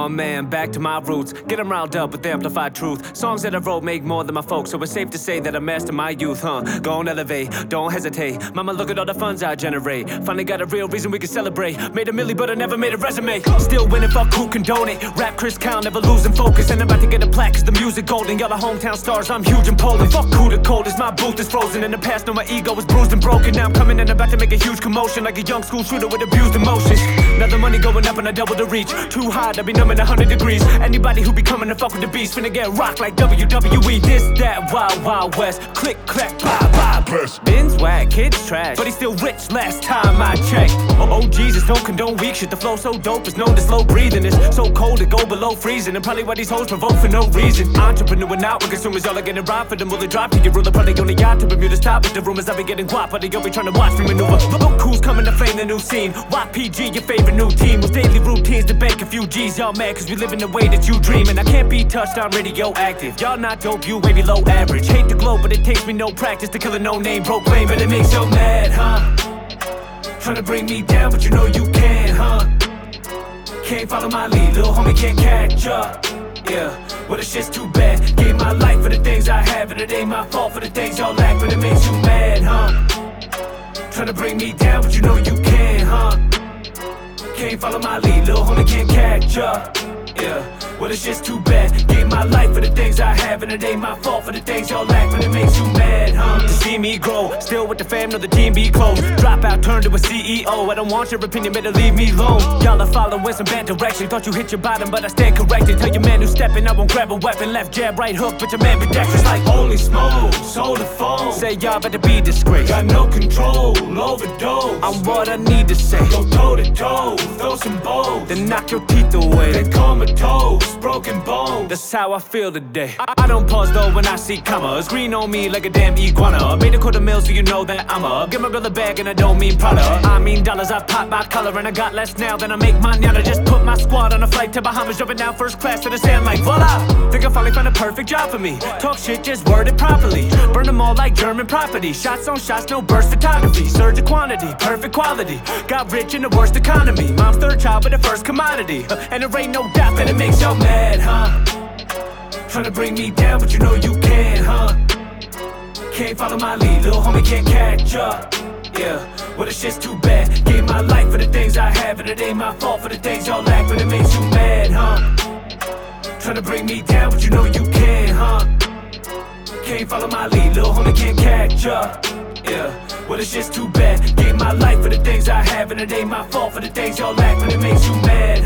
Oh man, back to my roots. Get them riled up with amplified truth. Songs that I wrote make more than my folks, so it's safe to say that I master my youth, huh? Go and elevate, don't hesitate. Mama, look at all the funds I generate. Finally got a real reason we can celebrate. Made a milli, but I never made a resume. Still winning, fuck who condone it. Rap Chris Count, never losing focus. And I'm about to get a plaque cause the music golden. Y'all are hometown stars, I'm huge in Poland. Fuck who the coldest, my booth is frozen. In the past, no, my ego was bruised and broken. Now I'm coming and about to make a huge commotion. Like a young school shooter with abused emotions. Now the money going up and I double the reach. Too hard, I be numbing 100 degrees. Anybody who be coming to fuck with the beast finna get rocked like WWE. This, that, wild, wild west. Click, clack, bye, bye, bless. Ben's whack, kid's trash, but he's still rich last time I checked. Oh, Jesus, don't condone weak shit. The flow so dope, it's known to slow breathing. It's so cold it go below freezing. And probably why these hoes provoke for no reason. Entrepreneur now, with consumers, y'all are getting robbed for them. Will they drop to your ruler? Probably on the yacht to Bermuda stop with the rumors. I be getting guap, but they'll be trying to watch me maneuver. Look who's coming to flame the new scene. YPG, your favorite new team. With daily routines to bank a few G's. Y'all mad cause we live in the way that you dream. And I can't be touched, I'm radioactive. Y'all not dope, you way below average. Hate the globe, but it takes me no practice to kill a no-name proclaim. But it makes you mad, huh? Tryna bring me down, but you know you can, huh? Can't follow my lead, little homie can't catch up. Yeah, well it's just too bad. Gave my life for the things I have, and it ain't my fault for the things y'all lack. But it makes you mad, huh? Tryna bring me down, but you know you can, huh? Can't follow my lead, little homie can't catch up. Yeah, well it's just too bad. Gave my life for the things I have, and it ain't my fault for the things y'all lack. But it makes you mad, huh? To see me grow, still with the fam, know the team be close. Drop out, turn to a CEO. I don't want your opinion, better leave me alone. Y'all are following some bad direction. Thought you hit your bottom, but I stand corrected. Tell your man who's stepping, I won't grab a weapon. Left jab, right hook, but your man protects like only smoke, sold the phone. Say y'all better be disgraced. Got no control, overdose. I'm what I need to say. Go toe to toe, throw some bows. Then knock your teeth away. They call me toes, broken bones. That's how I feel today. I don't pause though when I see commas. Green on me like a damn iguana. Made a quarter mil so you know that I'm up. Get my brother bag and I don't mean Prada. I mean dollars, I pop my color. And I got less now than I make mine now. I just put my squad on a flight to Bahamas. Jumping down first class to the sand like voila. Think I finally found a perfect job for me. Talk shit, just word it properly. Burn them all like German property. Shots on shots, no burst photography. Surge of quantity, perfect quality. Got rich in the worst economy. Mom's third child but the first commodity. And there ain't no doubt that it makes y'all mad, huh? Tryna bring me down, but you know you can, huh? Can't follow my lead, little homie can't catch up. Yeah, well it's just too bad. Gave my life for the things I have, and it ain't my fault for the things y'all lack. But it makes you mad, huh? Tryna bring me down, but you know you can, huh? Can't follow my lead, little homie can't catch up. Yeah, well it's just too bad. Gave my life for the things I have, and it ain't my fault for the things y'all lack. But it makes you mad,